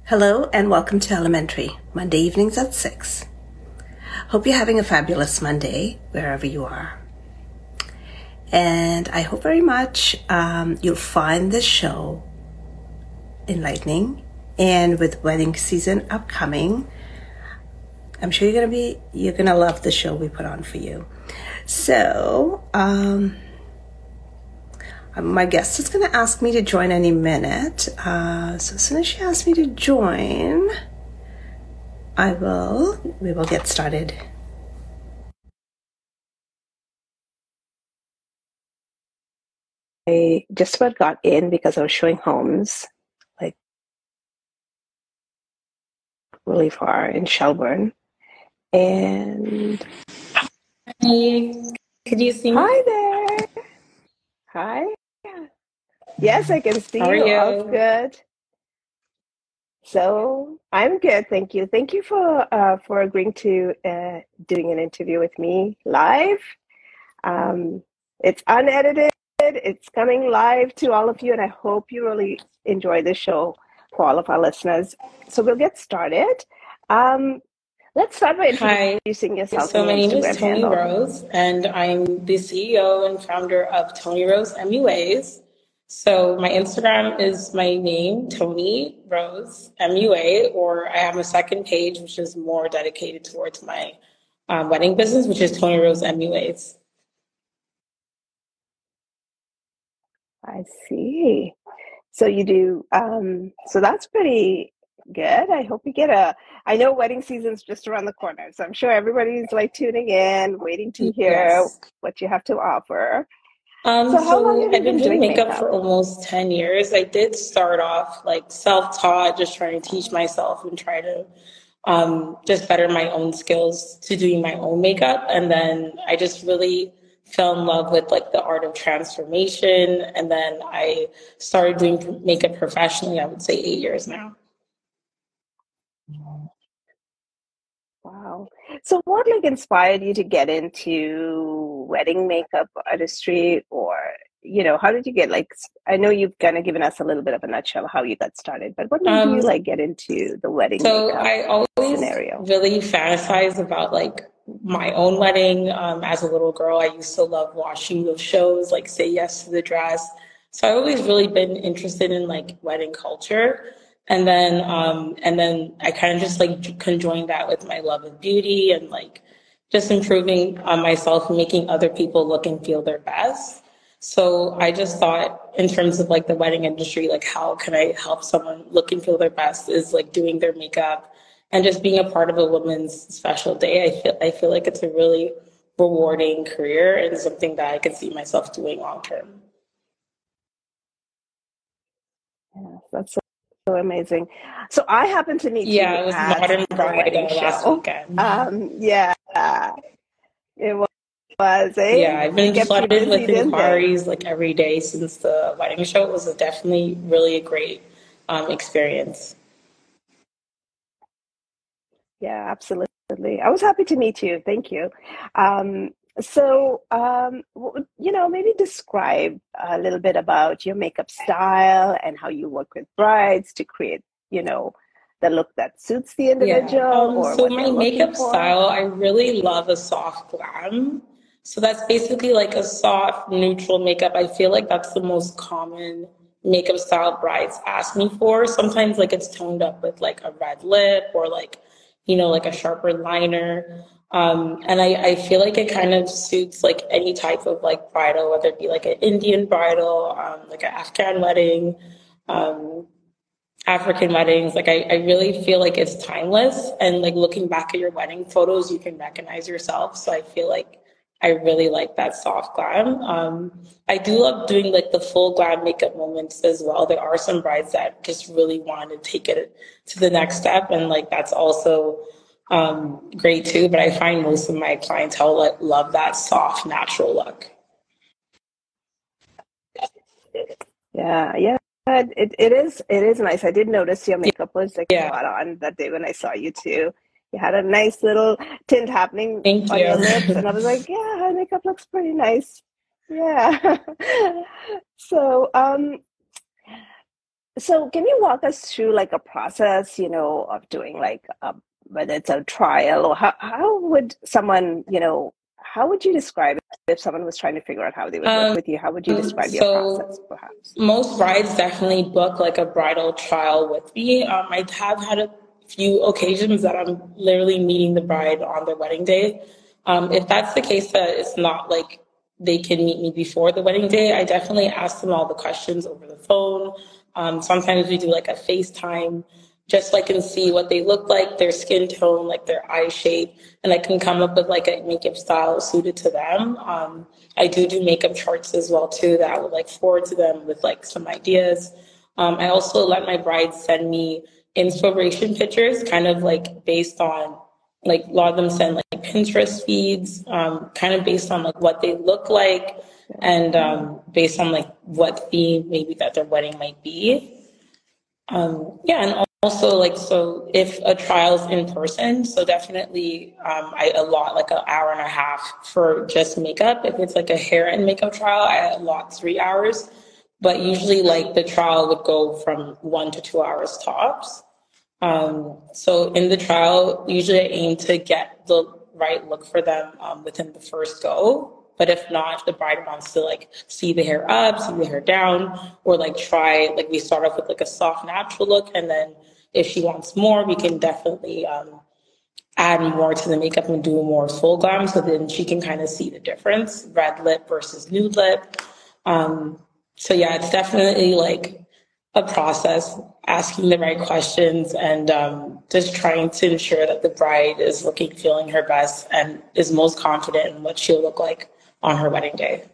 Hello and welcome to Elementary, Monday evenings at 6. Hope you're having a fabulous Monday wherever you are. And I hope very much you'll find this show enlightening. And with wedding season upcoming, I'm sure you're gonna love the show we put on for you. So, my guest is going to ask me to join any minute. So as soon as she asks me to join, we will get started. I just about got in because I was showing homes, like really far in Shelburne. And Hey, could you see me? hi there. Hi. Yes, I can see How are you. All you? good. So I'm good, thank you. Thank you for agreeing to doing an interview with me live. It's unedited. It's coming live to all of you, and I hope you really enjoy the show for all of our listeners. So we'll get started. Um, let's start by Hi. introducing yourself So and my your name is Instagram Tony handle. Rose, and I'm the CEO and founder of Tony Rose MUAs. So my Instagram is my name, Tony Rose MUA, or I have a second page which is more dedicated towards my wedding business, which is Tony Rose MUAs. I see. So you do. So that's pretty good. I hope you get I know wedding season's just around the corner, so I'm sure everybody's like tuning in, waiting to hear Yes. what you have to offer. So how long So have you I've been been doing doing makeup makeup? for almost 10 years. I did start off like self-taught, just trying to teach myself and try to just better my own skills to doing my own makeup. And then I just really fell in love with like the art of transformation. And then I started doing makeup professionally, I would say 8 years now. Wow. So what like inspired you to get into wedding makeup artistry or how did you get I know you've kind of given us a little bit of a nutshell how you got started, but what made you Um, like get into the wedding So makeup I always scenario? really fantasized about like my own wedding. As a little girl, I used to love watching those shows like Say Yes to the Dress. So I always really been interested in like wedding culture. And then I kind of just like conjoined that with my love of beauty and like just improving on myself and making other people look and feel their best. So I just thought in terms of like the wedding industry, like how can I help someone look and feel their best is like doing their makeup and just being a part of a woman's special day. I feel like it's a really rewarding career and something that I can see myself doing long term. Yeah, that's so amazing. So I happened to meet Yeah, you it was at Modern the Bride wedding last show. weekend. Yeah, it was, Yeah, eh? I've They been kept you flooded busy, with didn't they? inquiries like every day since the wedding show. It was definitely really a great experience. Yeah, absolutely. I was happy to meet you. Thank you. Um, maybe describe a little bit about your makeup style and how you work with brides to create, you know, the look that suits the Yeah. individual or So what my they're looking makeup for. style, I really love a soft glam. So that's basically like a soft, neutral makeup. I feel like that's the most common makeup style brides ask me for. Sometimes like it's toned up with like a red lip or like, like a sharper liner. And I feel like it kind of suits like any type of like bridal, whether it be like an Indian bridal, like an Afghan wedding. Um, African weddings, like I really feel like it's timeless. And like looking back at your wedding photos, you can recognize yourself. So I feel like I really like that soft glam. I do love doing like the full glam makeup moments as well. There are some brides that just really want to take it to the next step. And like that's also great too. But I find most of my clientele like, love that soft, natural look. Yeah, yeah. It is nice. I did notice your makeup was like Yeah. spot on that day when I saw you too. You had a nice little tint happening Thank on your you. lips, and I was like, yeah, her makeup looks pretty nice. Yeah. So, So can you walk us through like a process, of doing like whether it's a trial or how would someone, how would you describe it if someone was trying to figure out how they would work Um, with you? How would you describe your so process, perhaps? most brides definitely book like a bridal trial with me. I have had a few occasions that I'm literally meeting the bride on their wedding day. If that's the case, that it's not like they can meet me before the wedding day, I definitely ask them all the questions over the phone. Sometimes we do like a FaceTime just so I can see what they look like, their skin tone, like their eye shape, and I can come up with like a makeup style suited to them. I do makeup charts as well too that I would like forward to them with like some ideas. I also let my brides send me inspiration pictures, kind of like based on like a lot of them send like Pinterest feeds, kind of based on like what they look like and based on like what theme maybe that their wedding might be. Yeah, and also like so if a trial's in person, so definitely I allot like an hour and a half for just makeup. If it's like a hair and makeup trial, I allot 3 hours. But usually like the trial would go from 1 to 2 hours tops. So in the trial, usually I aim to get the right look for them within the first go. But if not, if the bride wants to like see the hair up, see the hair down, or like try, like we start off with like a soft natural look, and then if she wants more, we can definitely add more to the makeup and do more full glam, so then she can kind of see the difference, red lip versus nude lip. So yeah, it's definitely like a process, asking the right questions and just trying to ensure that the bride is looking, feeling her best and is most confident in what she'll look like on her wedding day.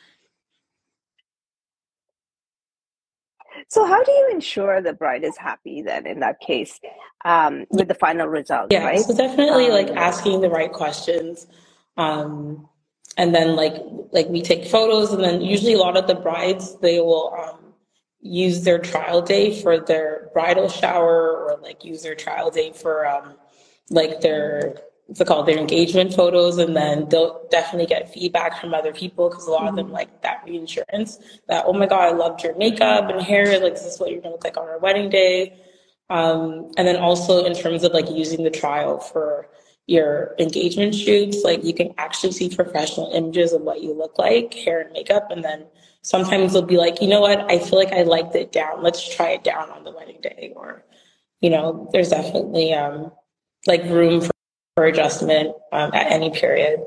So how do you ensure the bride is happy then in that case, with the final result, Yeah, right? so definitely like Um, asking the right questions. Um, and then like we take photos and then usually a lot of the brides they will use their trial day for their bridal shower or like use their trial day for like their what's it called their engagement photos and then they'll definitely get feedback from other people because a lot of them mhm. like that reinsurance that oh my god I loved your makeup and hair like this is what you're gonna look like on our wedding day. And then also in terms of like using the trial for your engagement shoots, like you can actually see professional images of what you look like, hair and makeup. And then sometimes they'll be like, you know what, I feel like I liked it down. Let's try it down on the wedding day. Or, there's definitely like room for adjustment at any period.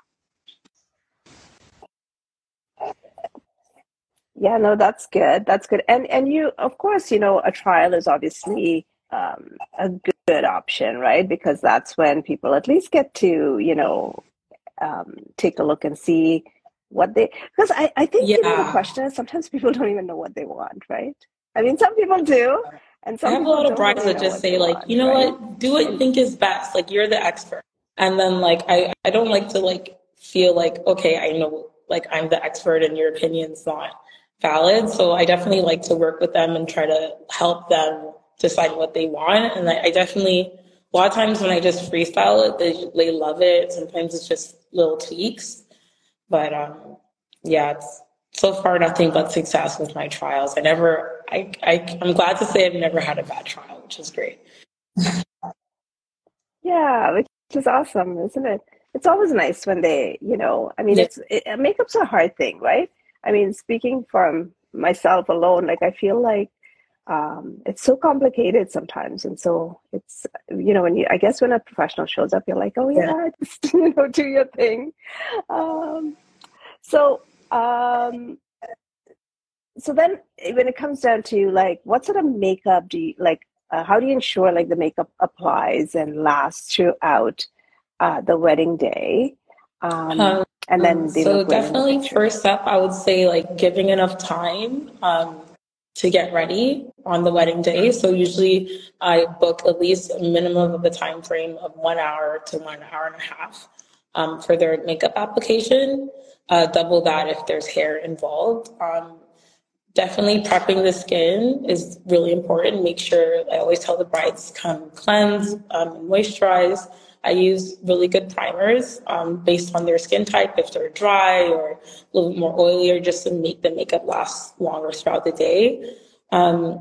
Yeah, no, that's good. That's good. And you, of course, a trial is obviously a good option, right? Because that's when people at least get to, take a look and see what they, because I think, the Yeah. question is sometimes people don't even know what they want, right? I mean, some people do, and I some have a people lot of don't brides really that know just what they say like, you want, know right? what, do what you And think is best. Like you're the expert. And then like I don't like to like feel like, okay, I know like I'm the expert and your opinion's not valid. So I definitely like to work with them and try to help them decide what they want. And I definitely a lot of times when I just freestyle it, they love it. Sometimes it's just little tweaks. But yeah, it's so far nothing but success with my trials. I'm glad to say I've never had a bad trial, which is great. yeah, which is awesome, isn't it? It's always nice when I mean, Yeah, makeup's a hard thing, right? I mean, speaking from myself alone, like I feel like it's so complicated sometimes, and so it's when I guess when a professional shows up, you're like, oh yeah. yeah, just do your thing. Um, so um, so then when it comes down to like what sort of makeup do you like? How do you ensure like the makeup applies and lasts throughout the wedding day, Um, and then they so look great in the definitely picture? first step, I would say like giving enough time to get ready on the wedding day. So usually I book at least a minimum of a time frame of 1 hour to 1 hour and a half for their makeup application. Double that if there's hair involved. Definitely prepping the skin is really important. Make sure I always tell the brides come cleanse and moisturize. I use really good primers based on their skin type, if they're dry or a little bit more oily, or just to make the makeup last longer throughout the day.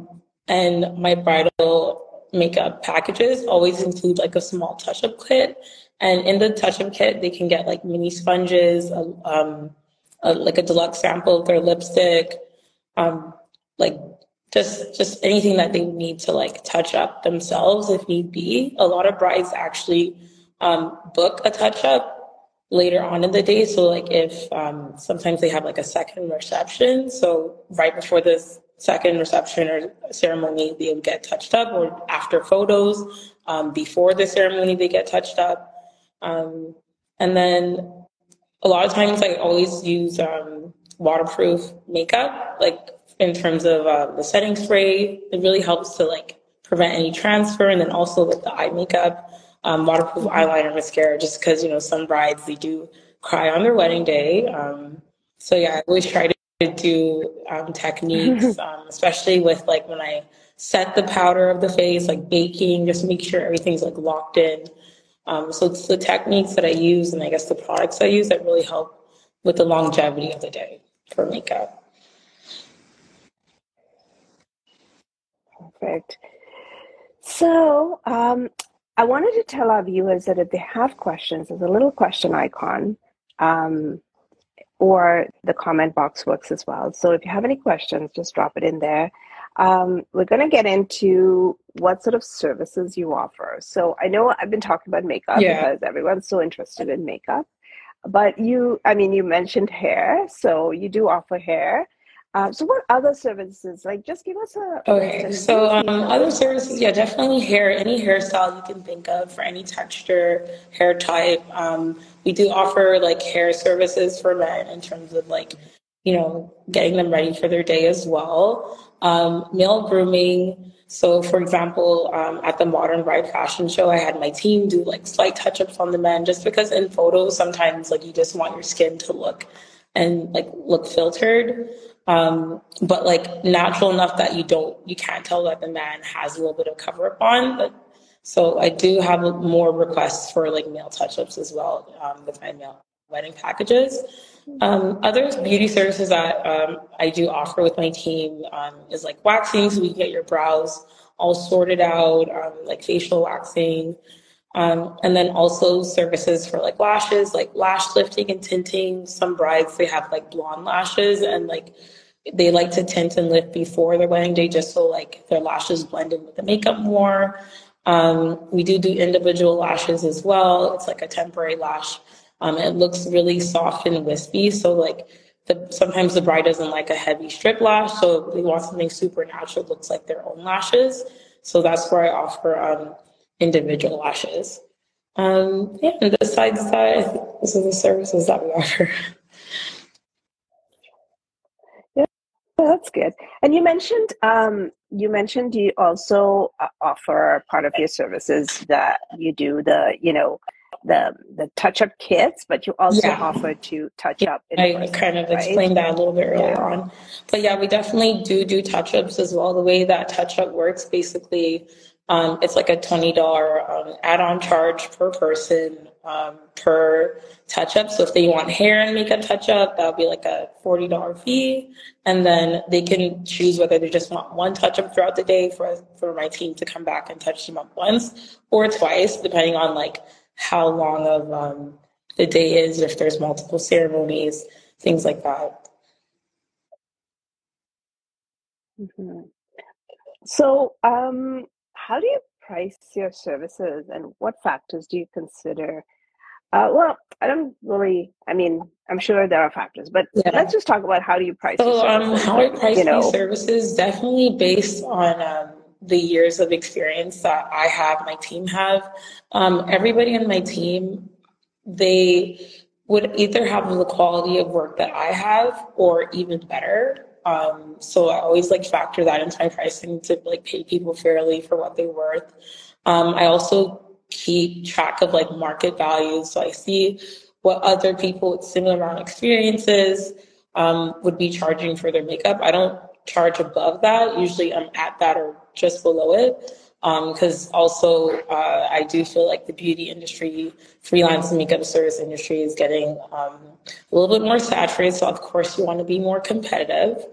And my bridal makeup packages always include like a small touch-up kit. And in the touch-up kit, they can get like mini sponges, like a deluxe sample of their lipstick, um, like just anything that they would need to like touch up themselves if need be. A lot of brides actually book a touch up later on in the day. So like if sometimes they have like a second reception, so right before this second reception or ceremony, they would get touched up, or after photos, before the ceremony, they get touched up. And then a lot of times I always use waterproof makeup, like in terms of the setting spray. It really helps to like prevent any transfer. And then also with the eye makeup, waterproof eyeliner, mascara, just because, some brides, they do cry on their wedding day. So yeah, I always try to do techniques, especially with like when I set the powder of the face, like baking, just make sure everything's like locked in. So it's the techniques that I use and I guess the products I use that really help with the longevity of the day for makeup. Perfect. So I wanted to tell our viewers that if they have questions, there's a little question icon, or the comment box works as well. So if you have any questions, just drop it in there. We're going to get into what sort of services you offer. So I know I've been talking about makeup because everyone's so interested in makeup. But you mentioned hair, so you do offer hair. So what other services? Like, just give us a Okay, so other services, definitely hair, any hairstyle you can think of for any texture, hair type. We do offer like hair services for men in terms of like, getting them ready for their day as well. Male grooming. So for example, at the Modern Bride Fashion Show, I had my team do like slight touch-ups on the men, just because in photos, sometimes like you just want your skin to look filtered. But like natural enough that you can't tell that the man has a little bit of cover up on. So I do have more requests for like male touch-ups as well, with my male wedding packages. Other beauty services that I do offer with my team is like waxing, so we can get your brows all sorted out, like facial waxing. And then also services for like lashes, like lash lifting and tinting. Some brides, they have like blonde lashes, and like they like to tint and lift before their wedding day just so like their lashes blend in with the makeup more. We do individual lashes as well. It's like a temporary lash. It looks really soft and wispy. So like sometimes the bride doesn't like a heavy strip lash. So they want something super natural, looks like their own lashes. So that's where I offer individual lashes. And besides that, I think those are the services that we offer. That's good. And you mentioned you also offer part of your services that you do the touch-up kits, but you also offer to touch up in I person, kind of right? explained that a little bit earlier on. But we definitely do touch-ups as well. The way that touch-up works, basically, it's like a $20 add-on charge per person, per touch-up. So if they want hair and makeup touch-up, that'll be like a $40 fee. And then they can choose whether they just want one touch-up throughout the day for my team to come back and touch them up once or twice, depending on like how long of the day is, if there's multiple ceremonies, things like that. Mm-hmm. So, how do you price your services, and what factors do you consider? Well, I don't really. I'm sure there are factors, but let's just talk about how do you price your services. How I price these services, definitely based on the years of experience that I have, my team have. Everybody on my team, they would either have the quality of work that I have or even better. So I always like factor that into my pricing to like pay people fairly for what they're worth. I also keep track of like market values. So I see what other people with similar amount of experiences would be charging for their makeup. I don't charge above that. Usually I'm at that or just below it. Because also I do feel like the beauty industry, freelance and makeup service industry is getting a little bit more saturated. So of course you want to be more competitive.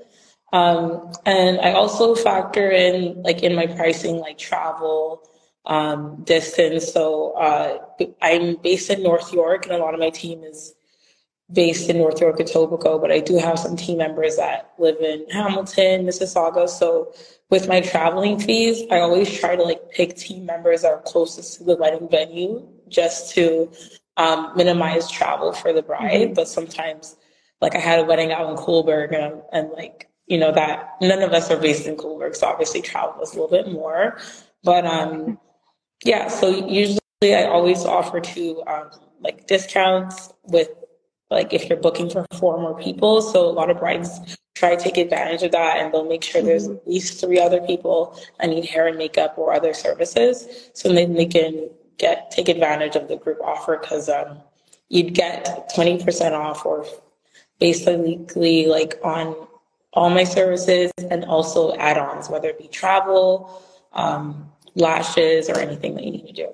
And I also factor in like in my pricing, like travel, distance. So I'm based in North York, and a lot of my team is based in North York, Etobicoke, but I do have some team members that live in Hamilton, Mississauga. So with my traveling fees, I always try to like pick team members that are closest to the wedding venue just to minimize travel for the bride. Mm-hmm. But sometimes, like I had a wedding out in Coolberg, and like, you know, that none of us are based in Coolberg, so obviously travel is a little bit more. But yeah, so usually I always offer to like discounts with like if you're booking for four more people. So a lot of brides try to take advantage of that, and they'll make sure there's Mm-hmm. at least three other people that need hair and makeup or other services, so then they can get take advantage of the group offer because you'd get 20% off or basically like on all my services and also add-ons, whether it be travel, lashes, or anything that you need to do.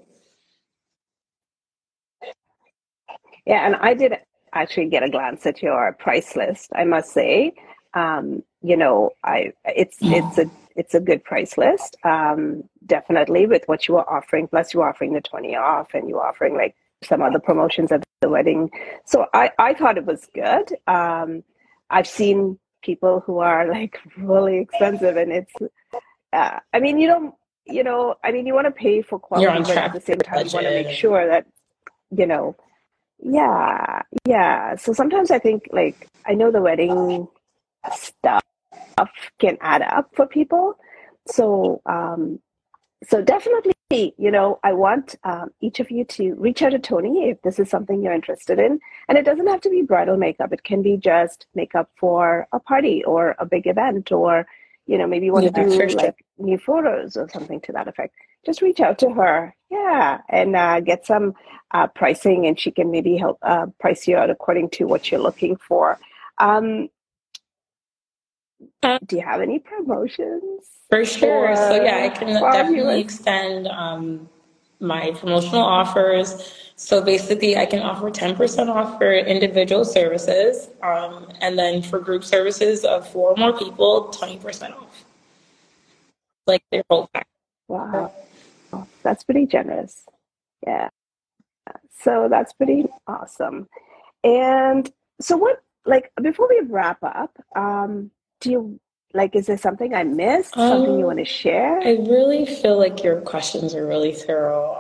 Yeah, and I did actually get a glance at your price list, I must say. You know, I it's a good price list. Definitely with what you are offering, plus you're offering the 20 off and you're offering like some other promotions at the wedding. So I thought it was good. I've seen people who are like really expensive and it's I mean you don't you know, I mean you want to pay for You're quality, on but at track the for same the time you want to make budget. sure that, you know, yeah, yeah. So sometimes I think like I know the wedding stuff can add up for people. So so definitely, you know, I want each of you to reach out to Tony if this is something you're interested in. And it doesn't have to be bridal makeup. It can be just makeup for a party or a big event, or, you know, maybe you want to Yeah, for do sure. like new photos or something to that effect. Just reach out to her. Yeah. And get some pricing, and she can maybe help price you out according to what you're looking for. Um, do you have any promotions For sure. So yeah, I for can our definitely viewers? extend my promotional offers. So basically, I can offer 10% off for individual services, and then for group services of four or more people, 20% off. Like their whole package. Wow. That's pretty generous. Yeah. So that's pretty awesome. And so what, like, before we wrap up, do you, like, is there something I missed? Something you want to Um, share? I really feel like your questions are really thorough.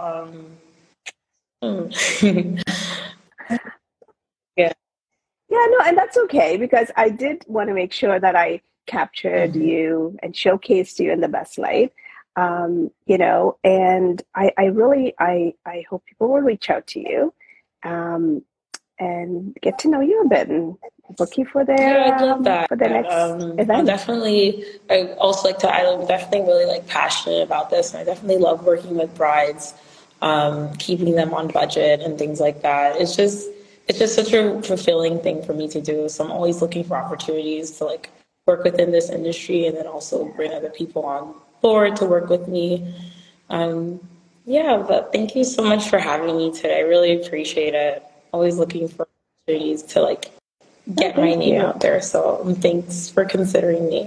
Yeah. Yeah, no, and that's okay because I did want to make sure that I captured Mhm. you and showcased you in the best light. You know, and I really, I hope people will reach out to you, um, and get to know you a bit and book you Yeah, I'd love that. for their next event. I also like to, I'm definitely really like passionate about this. And I definitely love working with brides, keeping them on budget and things like that. It's just such a fulfilling thing for me to do. So I'm always looking for opportunities to like work within this industry and then also Yeah. bring other people on board to work with me. Um, yeah, but thank you so much for having me today. I really appreciate it. Always looking for opportunities to like No, get my thank name you. out there. So thanks for considering me.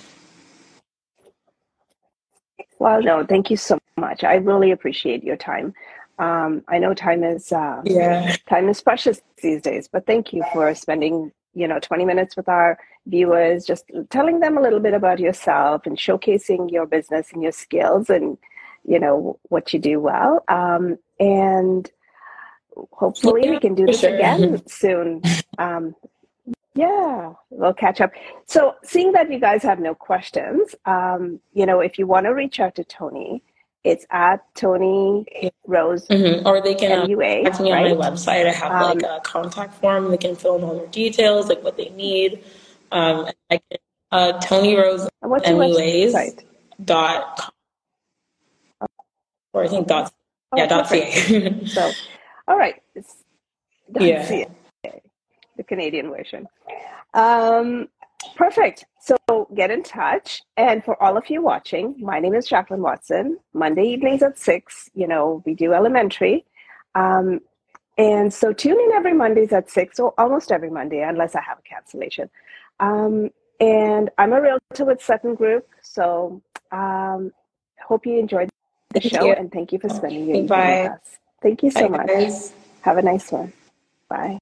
Well, no, thank you so much. I really appreciate your time. I know Yeah. time is precious these days, but thank you for spending, you know, 20 minutes with our viewers, just telling them a little bit about yourself and showcasing your business and your skills and, you know, what you do well. And hopefully we Yeah, can do for this sure. again soon. Um, yeah, we'll catch up. So, seeing that you guys have no questions, you know, if you want to reach out to Tony, it's at Tony Rose Or they can MUA, contact me on my right? website. I have like Um, a contact form. They can fill in all their details, like what they need. And I can, Tony Rose and what's your MUAs website? dot com, or I think dot, Oh, yeah, dot perfect. ca. So, all right, it's Yeah. .ca, the Canadian version. Um, perfect. So get in touch. And for all of you watching, my name is Jacqueline Watson. Monday evenings at 6, you know, we do elementary. Um, and so tune in every Mondays at 6, or almost every Monday, unless I have a cancellation. Um, And I'm a realtor with Sutton Group. So hope you enjoyed the Thank show, you. and thank you for spending your evening with Bye. us. Thank you so Bye, much. guys. Have a nice one. Bye.